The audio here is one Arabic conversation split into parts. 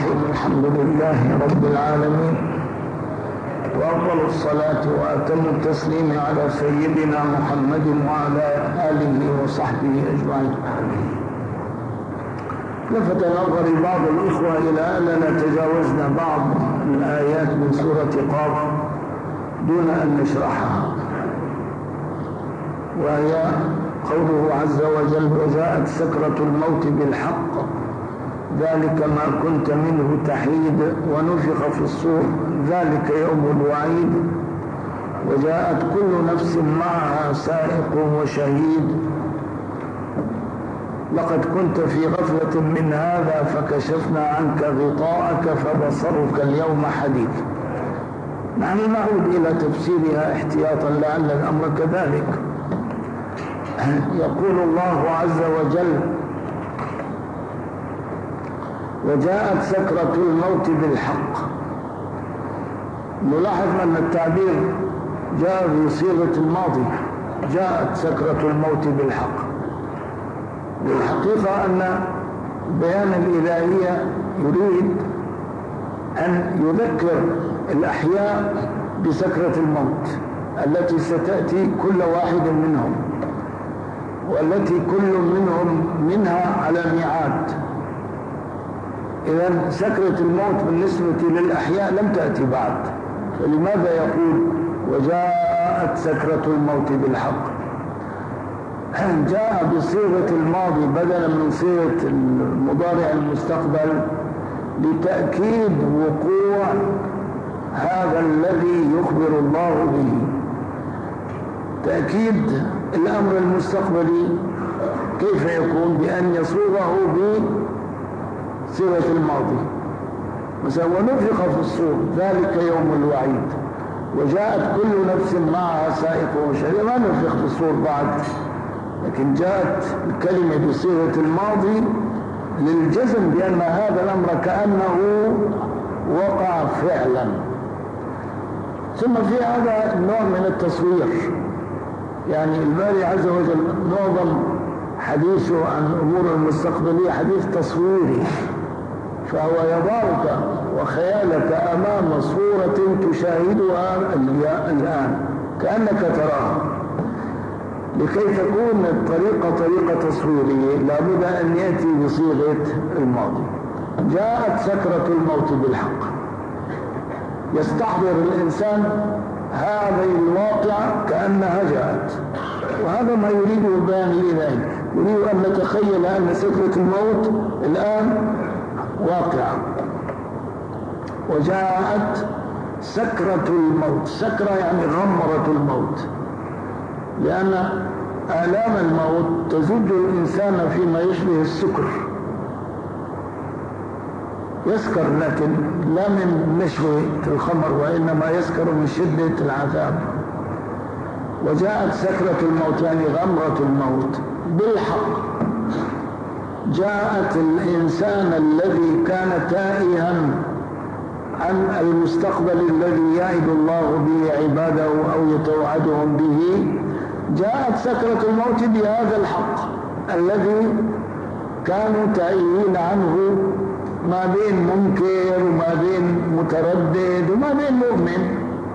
الرحيم. الحمد لله رب العالمين، وأفضل الصلاة وأتم التسليم على سيدنا محمد وعلى آله وصحبه أجمعين. لفت نظري بعض الإخوة إلى أننا تجاوزنا بعض الآيات من سورة قاف دون أن نشرحها، وهي قوله عز وجل: وجاءت سكرة الموت بالحق ذلك ما كنت منه تحيد ونفخ في الصور ذلك يوم الوعيد وجاءت كل نفس معها سائق وشهيد لقد كنت في غفلة من هذا فكشفنا عنك غطاءك فبصرك اليوم حديد. نحن نعود إلى تفسيرها احتياطا لعل الأمر كذلك. يقول الله عز وجل: وجاءت سكرة الموت بالحق. نلاحظ أن التعبير جاء بصيغة الماضي، جاءت سكرة الموت بالحق. والحقيقة أن بيان الإلهية يريد أن يذكر الأحياء بسكرة الموت التي ستأتي كل واحد منهم، والتي كل منهم منها على ميعاد. إذن سكرة الموت بالنسبة للأحياء لم تأتي بعد، فلماذا يقول وجاءت سكرة الموت بالحق؟ جاء بصيغة الماضي بدلا من صيغة المضارع المستقبل لتأكيد وقوع هذا الذي يخبر الله به، تأكيد الأمر المستقبلي. كيف يكون؟ بأن يصوغه بصيغة الماضي. مثلا ونفخ في الصور ذلك يوم الوعيد وجاءت كل نفس معها سائق وشهيد. ما نفخ في الصور بعد، لكن جاءت الكلمة بصيغة الماضي للجزم بأن هذا الأمر كأنه وقع فعلا. ثم في هذا النوع من التصوير، يعني الباري عز وجل معظم حديثه عن أمور المستقبلية حديث تصويري، فهو يضعك وخيالك أمام صورة تشاهدها الآن كأنك تراها. لكي تكون الطريقة طريقة تصويرية لابد أن يأتي بصيغة الماضي. جاءت سكرة الموت بالحق، يستحضر الإنسان هذه الواقعة كأنها جاءت، وهذا ما يريده البيان الإلهي. يريد أن نتخيل أن سكرة الموت الآن واقعة. وجاءت سكرة الموت، سكرة يعني غمرة الموت، لأن آلام الموت تزج الإنسان فيما يشبه السكر. يسكر لكن لا من نشوة الخمر، وإنما يسكر من شدة العذاب. وجاءت سكرة الموت يعني غمرة الموت بالحق. جاءت الإنسان الذي كان تائها عن المستقبل الذي يعد الله به عباده أو يتوعدهم به. جاءت سكرة الموت بهذا الحق الذي كانوا تائهين عنه، ما بين منكر وما بين متردد وما بين مؤمن.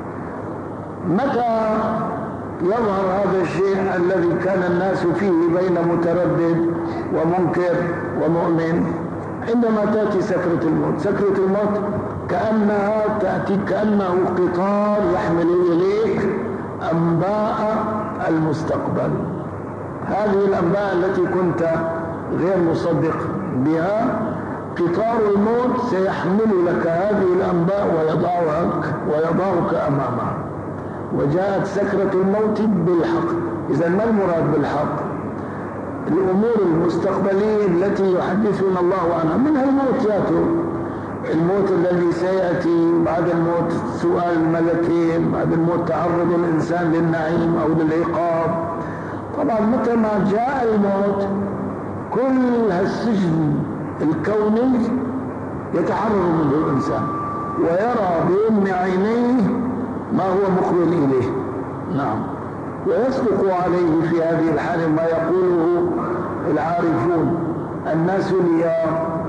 متى يظهر هذا الشيء الذي كان الناس فيه بين متردد ومنكر ومؤمن؟ عندما تأتي سكرة الموت. سكرة الموت كأنها تأتي كأنه قطار يحمل إليك أنباء المستقبل، هذه الأنباء التي كنت غير مصدق بها. قطار الموت سيحمل لك هذه الأنباء ويضعك أمامها. وجاءت سكرة الموت بالحق. إذا ما المراد بالحق؟ الأمور المستقبلية التي يحدثنا الله عنها، منها الموت ياتي، الموت الذي سيأتي بعد الموت، سؤال الملكين بعد الموت، تعرض الإنسان للنعيم أو للعقاب. طبعا متى ما جاء الموت كل هالسجن الكوني يتحرر منه الإنسان ويرى بأم عينيه ما هو مقبل إليه. نعم. ويصدق عليه في هذه الحالة ما يقوله العارفون: الناس نيام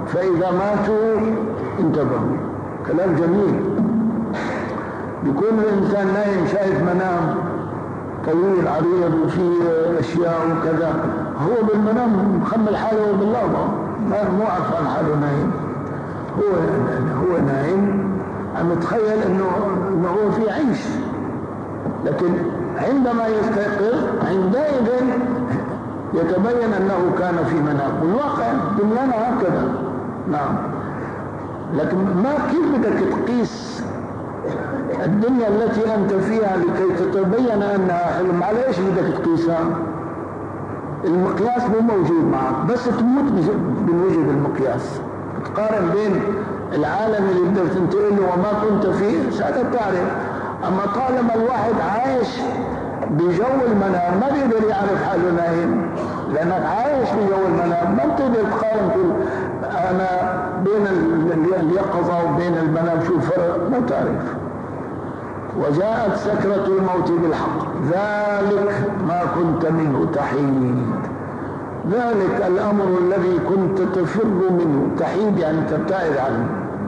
فإذا ماتوا انتبهوا. كلام جميل. بيكون الإنسان نايم شايف منام طويل عريض وفيه أشياء وكذا، هو بالمنام مخمل حاله بالله، مو عارف عن حاله نايم، هو نايم عم يتخيل انه هو في عيش، لكن عندما يستيقظ عندئذ يتبين انه كان في منام، والواقع دنيانا هكذا. نعم، لكن ما كيف بدك تقيس الدنيا التي انت فيها لكي تتبين انها حلم؟ على ايش بدك تقيسها؟ المقياس مو موجود معك، بس تموت بوجود المقياس. تقارن بين العالم اللي بدك تنتقل له وما كنت فيه ساعتها بتعرف. اما طالما الواحد عايش بجو المنام ما بيقدر يعرف حاله نايم، لانك عايش بجو المنام، ما بتقدر تقارن تقول انا بين اليقظه وبين المنام شو الفرق، ما تعرف. وجاءت سكرة الموت بالحق ذلك ما كنت منه تحيد. ذلك الأمر الذي كنت تفر منه، تحيد يعني تبتعد عنه،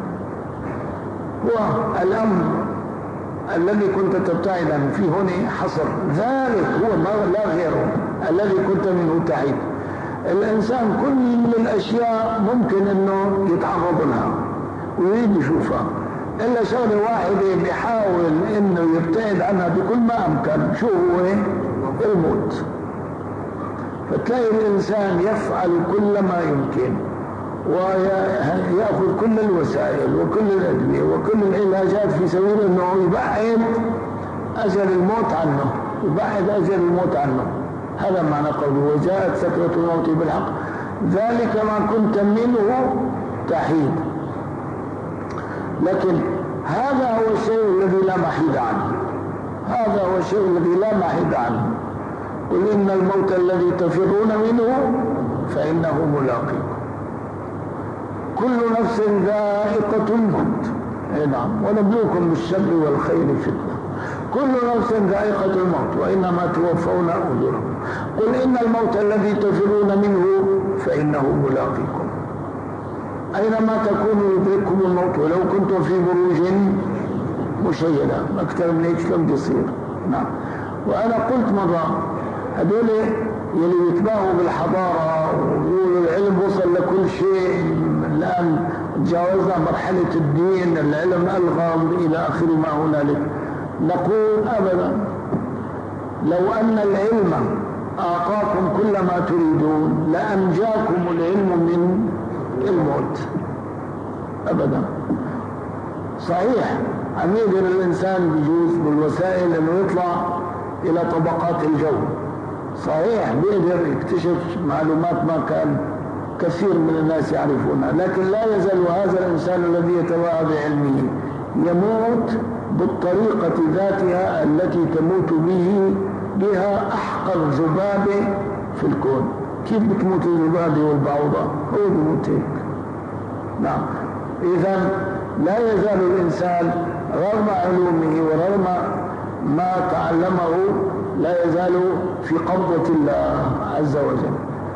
هو الأمر الذي كنت تبتعد عنه. في هنا حصر، ذلك هو ما لا غيره الذي كنت منه تحيد. الإنسان كل الأشياء ممكن أنه يتعرض لها ويريد يشوفها، إلا شغلة واحدة بيحاول إنه يبتعد عنها بكل ما أمكن، شو هو؟ الموت. فتلاقي الإنسان يفعل كل ما يمكن ويأخذ كل الوسائل وكل الأدوية وكل العلاجات في سبيل إنه يبعد أجل الموت عنه، يبعد أجل الموت عنه. هذا معنى قوله وجاءت سكرة الموت بالحق ذلك ما كنت منه تحيد. لكن هذا هو الشيء الذي لا محيد عنه، هذا هو الشيء الذي لا محيد عنه. قل إن الموت الذي تفرون منه فإنه ملاقيكم، كل نفس ذائقة الموت. نعم، ونبلوكم بالشر والخير فتنة، كل نفس ذائقة الموت وإنما توفون أجوركم. قل إن الموت الذي تفرون منه فإنه ملاقيكم، أينما تكونوا يدرككم الموت ولو كنتم في بروج مشيدة. أكثر من هيك شلون بيصير؟ نعم. وأنا قلت مرة هذول يلي يتباهوا بالحضارة ويقولوا العلم وصل لكل شيء، الآن تجاوزنا مرحلة الدين، العلم ألغى إلى آخر ما هنالك، نقول أبدا، لو أن العلم أعطاكم كل ما تريدون لأنجاكم العلم من الموت أبدا. صحيح عم يقدر الإنسان بيجوز بالوسائل أنه يطلع إلى طبقات الجو، صحيح بيقدر يكتشف معلومات ما كان كثير من الناس يعرفونها، لكن لا يزال هذا الإنسان الذي يتوعى بعلمه يموت بالطريقة ذاتها التي تموت بها أحقر ذبابة في الكون. كيف بتموت الذبابة والبعوضة؟ هو بيموت هيك. نعم. إذن لا يزال الإنسان رغم علومه ورغم ما تعلمه لا يزال في قبضة الله عز وجل.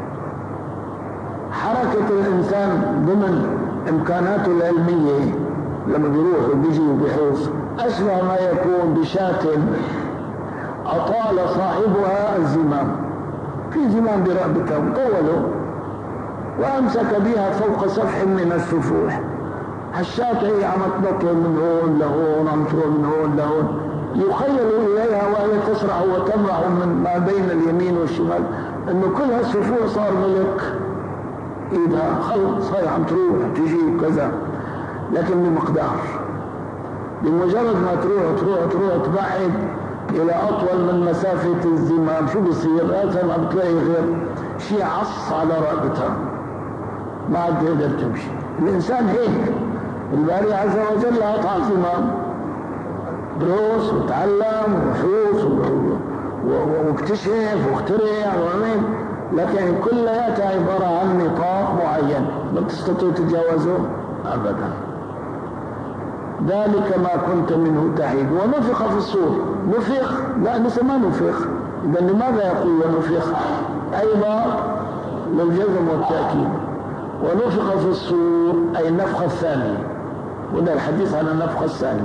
حركة الإنسان ضمن إمكاناته العلمية لما بيروح وبيجي وبيحوص أشبه ما يكون بشاة أطال صاحبها الزمام، في زمام برقبتها وطوله وأمسك بها فوق سفح من السفوح. الشاة هي عم تنطر من هون لهون، عم تروح من هون لهون، يخيل إليها وهي تسرع وتمرح من ما بين اليمين والشمال أنه كل هالسفوح صار ملك إيدها، خلص هاي عم تروح تجي وكذا، لكن بمقدار. بمجرد ما تروح تبعد إلى أطول من مسافة الزمام، شو بيصير؟ ما بتلاقي غير شيء عص على رقبتها، ما عاد تقدر تمشي. الإنسان هيك، الباري عز وجل أعطى الزمام، دروس وتعلم وحوص واكتشف واخترع وعمل، لكن كلياتها عبارة عن نطاق معين لا تستطيع تتجاوزه أبدا. ذلك ما كنت منه تحيد. ونفخ في الصور، نفخ لا لسه ما نفخ. إذن لماذا يقول ونفخ؟ أيضا للجزم والتأكيد. ونفخ في الصور أي النفخة الثانية، وده الحديث عن النفخة الثانية.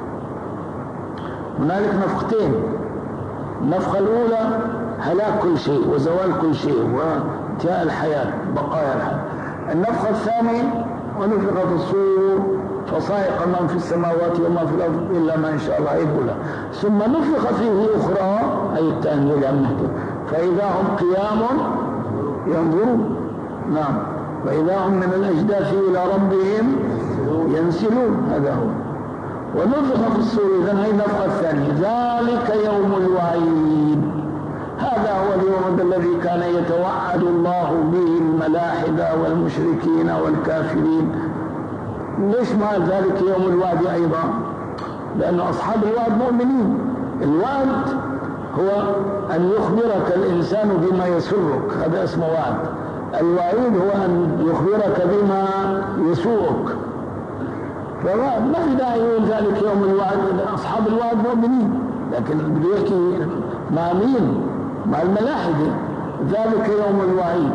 هنالك نفختين، النفخة الأولى هلاك كل شيء وزوال كل شيء وانتهاء الحياة، بقايا الحياة. النفخة الثانية ونفخ في الصور فصائق من في السماوات وما في الأرض إلا ما إن شاء الله يقوله، ثم نفخ فيه أخرى أي الثانية لأنه فإذا هم قيام ينظرون. نعم، فإذا هم من الأجداث إلى ربهم ينسلون، هذا هو. ونفخ في الصور، إذن هي النفخة الثانية، ذلك يوم الوعيد، هذا هو اليوم الذي كان يتوعد الله به الملاحدة والمشركين والكافرين. ليش ما ذلك يوم الوعد أيضا؟ لأن أصحاب الوعد مؤمنين. الوعد هو أن يخبرك الإنسان بما يسرك، هذا اسمه وعد. الوعيد هو أن يخبرك بما يسوءك، فما في داعي يقول ذلك يوم الوعد. أصحاب الوعد مؤمنين، لكن بده يحكي مع مين؟ مع الملاحدة. ذلك يوم الوعيد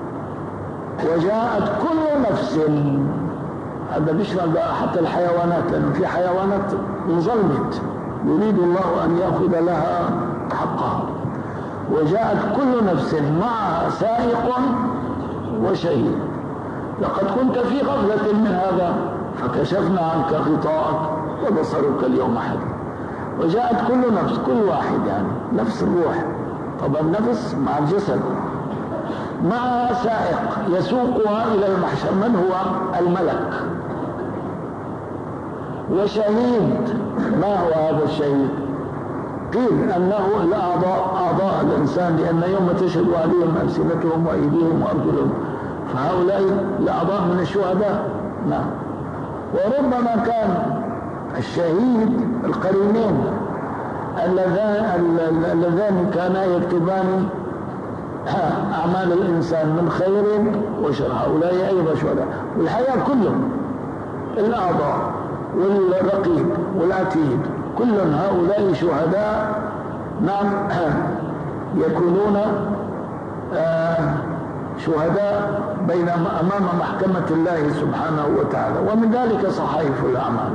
وجاءت كل نفس، هذا بيشمل حتى الحيوانات، لأنه في حيوانات انظلمت يريد الله أن يأخذ لها حقها. وجاءت كل نفس معها سائق وشهيد. لقد كنت في غفلة من هذا فكشفنا عنك غطاءك وبصرك اليوم حديد. وجاءت كل نفس، كل واحد يعني نفس الروح، طبعا النفس مع الجسد، مع سائق يسوقها إلى المحشر، من هو؟ الملك. وشهيد، ما هو هذا الشهيد؟ قيل أنه أعضاء الإنسان، لأن يوم تشهد عليهم ألسنتهم وأيديهم وأرجلهم، فهؤلاء الأعضاء من الشهداء. نعم. وربما كان الشهيد القرينين اللذان كانا يكتبان أعمال الإنسان من خير وشر، هؤلاء أيضا شهداء. والحياة كلهم، الأعضاء والرقيب والعتيد، كل هؤلاء شهداء. نعم، يكونون شهداء أمام محكمة الله سبحانه وتعالى، ومن ذلك صحائف الأعمال.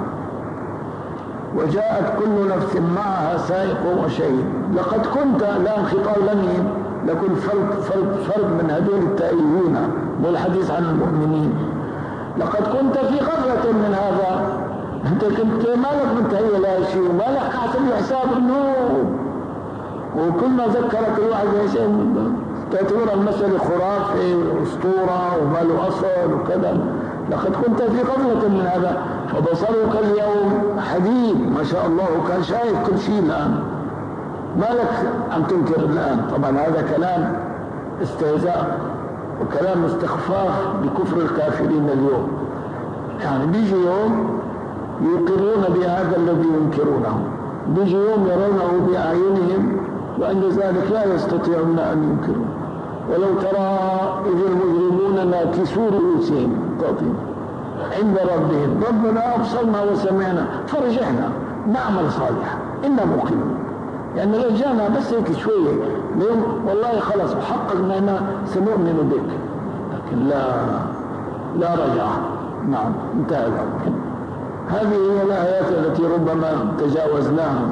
وجاءت كل نفس معها سائق وشهيد. لقد كنت، لا انخطاب لمين، لكن فرد من هذول التائبين والحديث عن المؤمنين. لقد كنت في غفلة من هذا، انت كنت مالك منتهي لا شيء، ومالك حسب حساب النوم، وكل ما ذكرك الواحد شيء تعتبر المسألة خرافة أسطورة وما له أصل وكذا. لقد كنت في غفلة من هذا فبصرك اليوم حديد، ما شاء الله، وكان شايف كل شيء الآن، ما لك أن تنكر الآن. طبعا هذا كلام استهزاء وكلام استخفاف بكفر الكافرين اليوم. يعني بيجي يوم يقرون بهذا الذي ينكرونه، بيجي يوم يرونه بأعينهم وعند ذلك لا يستطيعون أن ينكروا. ولو ترى إذ المجرمون ناكسوا رؤوسهم عند ربهم ربنا أبصرنا وسمعنا فرجعنا نعمل صالحا إنا موقنون. يعني لو جانا بس هيك شوية اليوم والله خلص وحققنا أننا سنؤمن بك، لكن لا رجع. نعم، انتهى الأمر. هذه هي الآيات التي ربما تجاوزناها.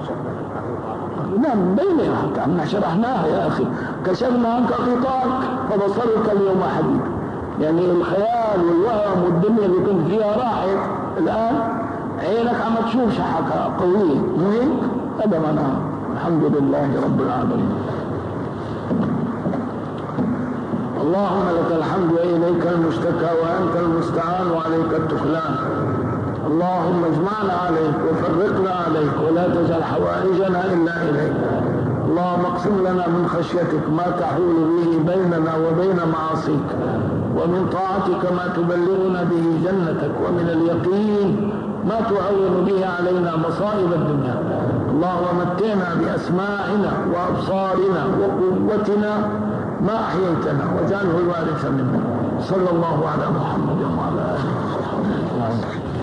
نعم، بينها حتى عمنا شرحناها يا أخي. كشفنا عنك غطاءك فبصرك اليوم حديد، يعني الخيال والوهم والدنيا اللي كنت فيها راحت، الآن عينك عم تشوف شحكة قوية، مو هيك؟ هذا معناها. الحمد لله رب العالمين. اللهم لك الحمد وإليك المشتكى وأنت المستعان وعليك التكلان. اللهم اجمعنا عليك وفرقنا عليك ولا تجعل حوائجنا إلا إليك. اللهم اقسم لنا من خشيتك ما تحول به بيننا وبين معاصيك، ومن طاعتك ما تبلغنا به جنتك، ومن اليقين ما تعون به علينا مصائب الدنيا. اللهم متعنا بأسماعنا وأبصارنا وقوتنا ما أحييتنا واجعله الوارث منا. صلى الله على محمد وعلى آله وصحبه أجمعين.